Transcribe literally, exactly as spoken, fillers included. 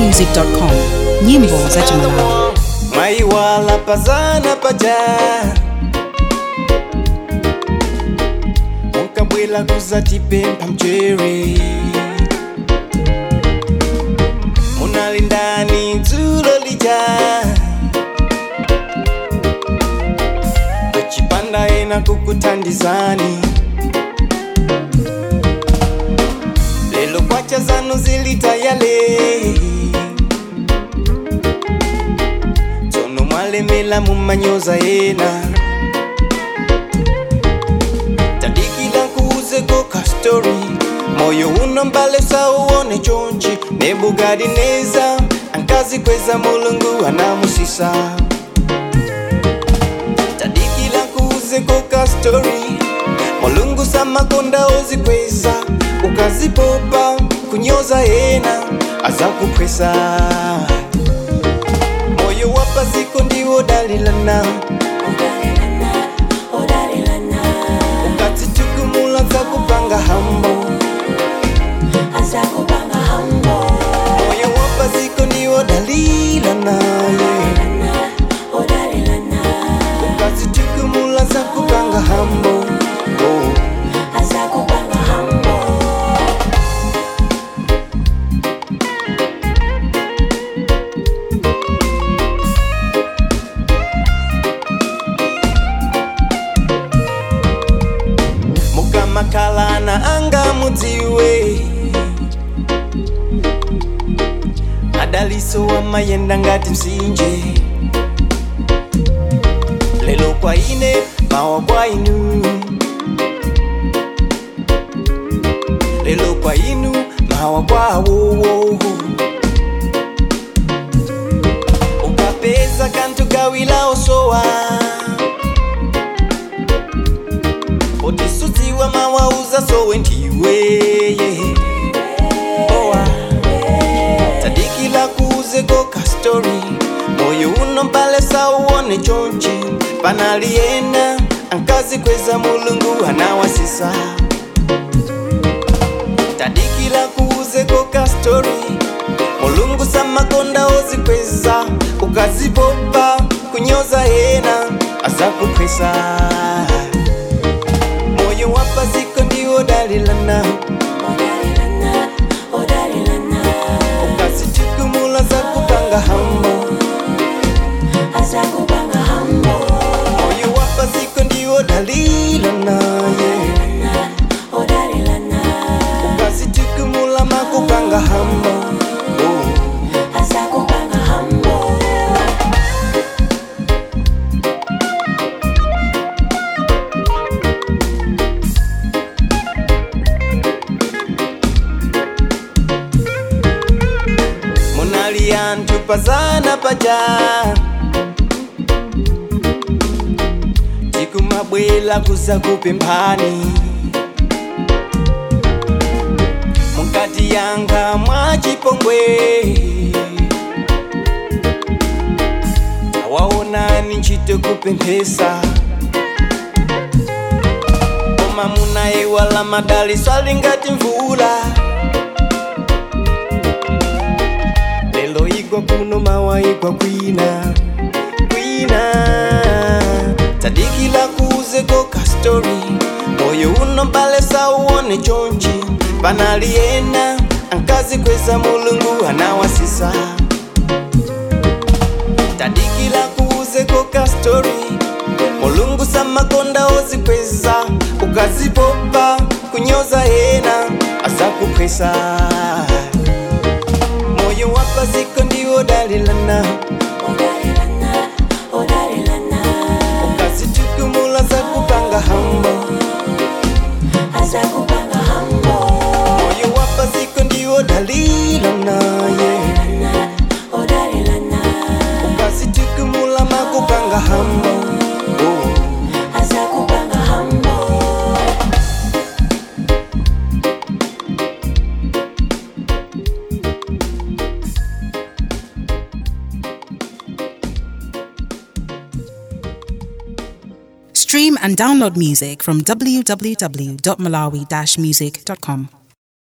music dot com. Nyimbo za Malawi. Maiwala pazana paja Mukabwela kuzatipempa mchere Munalindani tulo lija Kuchipanda ena kukutandizani Lelo kwacha zanu zilitayale Tono mwalemela mumanyoza ena Tadikila kuze goka story Moyo uno mbale sa uone chonchi Nebukadineza Ankazi kweza mulungu anamusisa Tadikila kuze goka story Mulungu sama konda ozi kweza Ukazipopa kunyoza ena Aza kukwesa Moyo wapa ziko ndiwo dalilana Odalilana, odalilana Ukati chukumula za kupanga hambo Aza kupanga hambo Moyo wapa ziko ndiwo dalilana Odalilana, odalilana Ukati chukumula za kupanga hambo oh. Aza kupanga hambo Makala na anga mudziwe Adaliso wa mayenda ngati msinje Lelo kwa ine mawa kwa inu Lelo kwa inu mawa kwa wowo Ukapeza kantu gawila osowa Otisuziwa mawauza so wentiwe Owa Tadikila kuze goka story Moyo uno mbale sa uone chonchi Panaliena Ankazi kweza mulungu anawasisa Tadikila kuze goka story Mulungu sama konda ozi kweza Ukazipopa kunyoza ena Asa kukwesa Moyo wapa ziko ndiwo dalilana Odalilana, odalilana Ukasi chukumula za kupanga hambo Aza kupanga hambo Moyo wapa ziko ndiwo dalilana Odalilana, odalilana Ukasi chukumula makupanga hambo oh. Aza kupanga hambo Munaliantu pazana paja Tikumabwela kuza kupempani Mukati yanga mwachipongwe Awaona ninchite kupempesa Oma munae wala madali swali ngati mvula Lelo igwa kuno mawa igwa kwina Kwina Tadikila kuze goka story Moyo uno mbale sa uone chonchi Panaliena Ankazi kweza mulungu anawasisa Tadikila kuze goka story Mulungu sama konda ozi kweza Ukazipopa kunyoza ena Asa kukwesa Moyo wapa ziko ndiwo dalilana Odalilana, odalilana Ukasi chukumula za kupanga hambo Aza kupanga hambo Moyo wapa ziko ndiwo dalilana Odalilana, odalilana Ukasi chukumula makupanga hambo oh. Aza kupanga hambo Stream and download music from w w w dot malawi dash music dot com.